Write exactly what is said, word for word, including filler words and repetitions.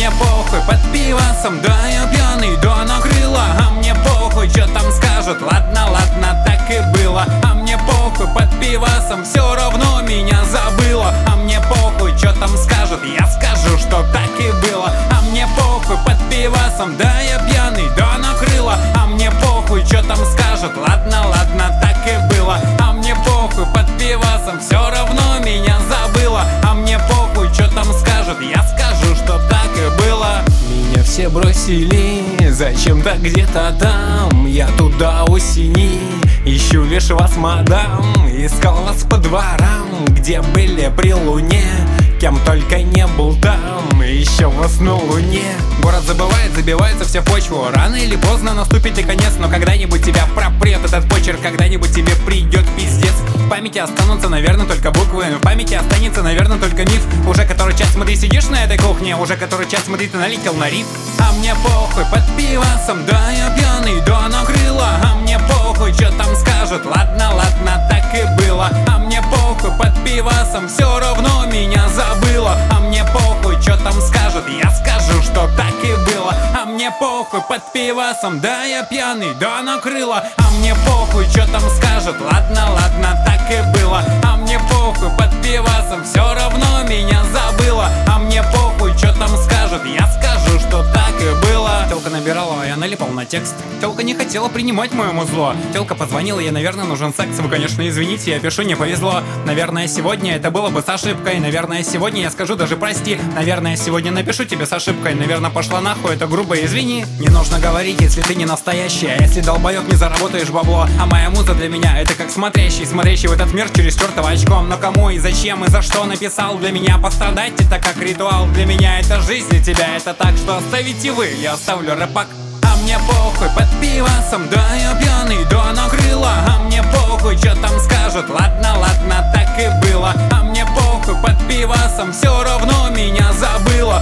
мне похуй, под пивасом, да я пьяный, да накрыло. А мне похуй, чё там скажут, ладно, ладно, так и было. А мне похуй, под пивасом, всё равно меня забыла. А мне похуй, чё там скажут, я скажу, что так и было. А мне похуй, под пивасом, да я пьяный, да накрыло. А мне похуй, чё там скажут, ладно, ладно, так и было. А мне похуй, под пивасом, всё равно меня забыла. А мне похуй, чё там скажут, я скажу, что так и было. Меня все бросили, зачем-то где-то там. Я туда осени, ищу лишь вас, мадам. Искал вас по дворам, где были при луне. Кем только не был там, еще вас на луне. Город забывает, забивается все в почву. Рано или поздно наступит и конец. Но когда-нибудь тебя пропрет этот почерк, когда-нибудь тебе придет пиздец. В памяти останутся, наверное, только буквы. В памяти останется, наверное, только миф. Уже который час, смотри, сидишь на этой кухне. Уже который час, смотри, ты налетел на риф. А мне похуй, под пивасом, да я пьяный, да накрыло. А мне похуй, чё там скажут, ладно, ладно, так и было. А мне похуй, под пивасом, всё равно меня забыла. А мне похуй, чё там скажут, я скажу, что так и было. А мне похуй, под пивасом, да я пьяный, да накрыло. А мне похуй, чё там скажут, ладно, ладно, так и было. А мне похуй, под пивасом, всё равно меня забыла. А мне похуй, чё там скажут, я скажу, что так и было. Телка набирала, а я налипал на текст. Телка не хотела принимать мое музло. Телка позвонила, ей, наверное, нужен секс. Вы, конечно, извините, я пишу, не повезло. Наверное, сегодня это было бы с ошибкой. Наверное, сегодня я скажу даже прости. Наверное, сегодня напишу тебе с ошибкой. Наверное, пошла нахуй, это грубо, извини. Не нужно говорить, если ты не настоящий. А если долбоёб не заработаешь бабло. А моя муза для меня это как смотрящий, смотрящий в этот мир через чертово очком. Но кому и зачем и за что написал? Для меня пострадать это как ритуал. Для меня это жизнь, для тебя это так. Что оставите вы, я оставлю рэпак. А мне похуй, под пивасом, да я пьяный, да накрыло. А мне похуй, чё там скажут, ладно, ладно, так и было. А мне похуй, под пивасом, всё равно меня забыла.